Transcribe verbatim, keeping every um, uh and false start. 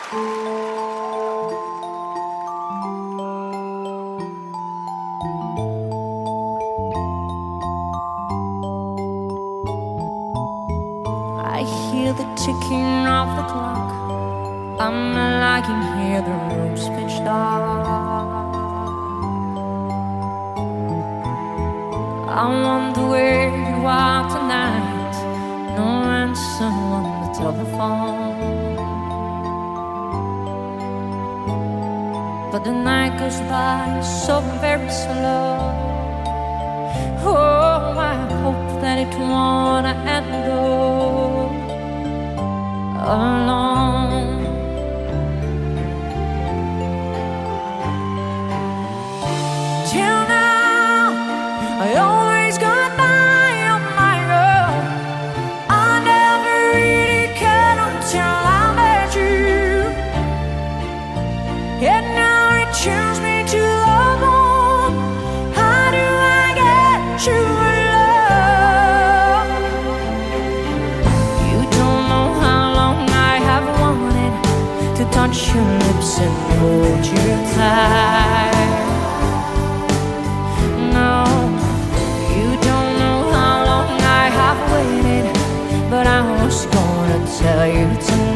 I hear the ticking of the clock. I'm not lying here, the room's pitch dark. I wonder where you are tonight. No answer on the telephone. But the night goes by so very slow. Oh, I hope that it won't end all alone. Till now, I always got by on my own. I never really cared until I met you. And now it chills me to the bone. How do I get you alone? You don't know how long I have wanted to touch your lips and hold you tight. No, you don't know how long I have waited, but I was gonna tell you tonight.